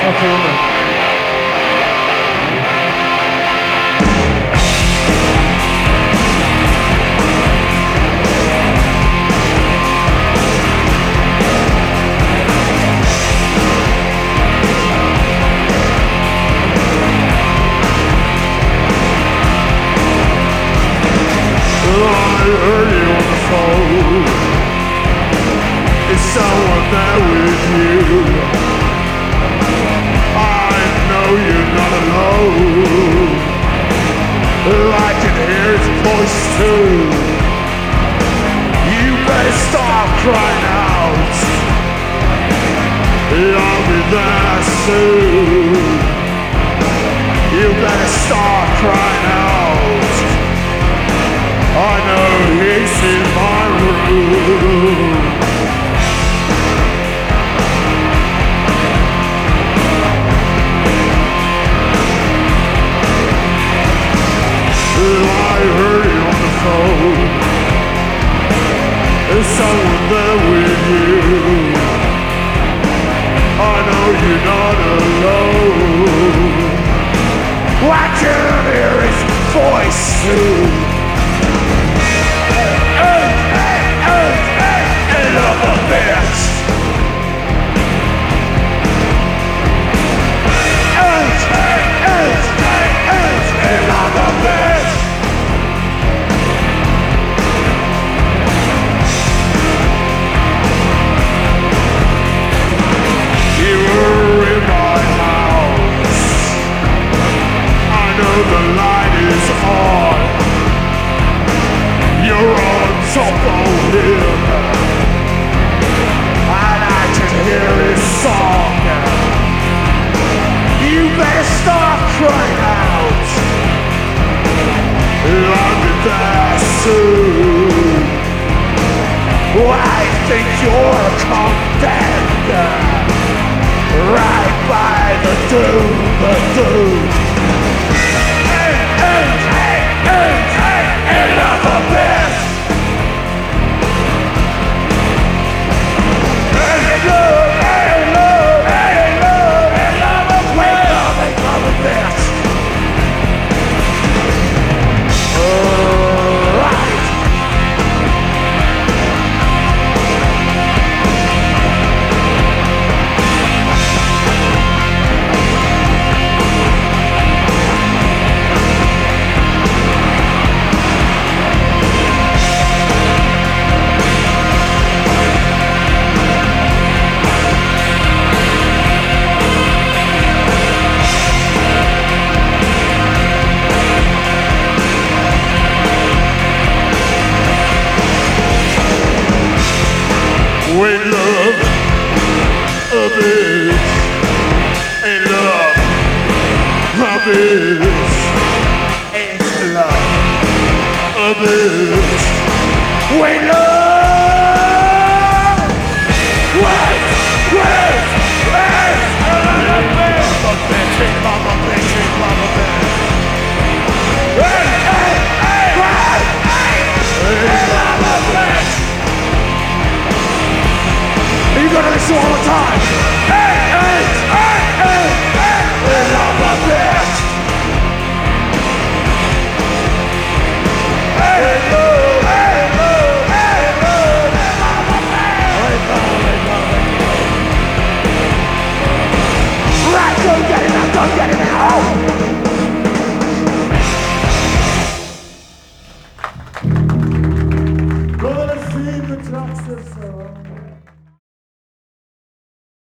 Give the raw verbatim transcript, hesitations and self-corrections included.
I heard you on the phone. Is someone there with you? I know you're not alone. I can hear his voice too. You better stop crying out. I'll be there soon. You better stop crying out. I know he's in my room. I heard you on the phone. There's someone there with you. I know you're not alone. I can hear his voice too. Of a bitch. Eight, eight, eight, eight, eight, of a bitch. You were in my house. I know the light is on. You're on top of him. Hear his song. You better stop crying out. I'll be there soon. I think you're condemned. Right by the doom, the doom. End, end, end, end, end of a bitch. When love a bitch, and love a bitch, and love a bitch. When love, wait, wait, wait, a bitch, a bitch, and love a bitch, and love a bitch. Hey, hey, hey, hey, and love a bitch. You gotta listen all the time. Hey!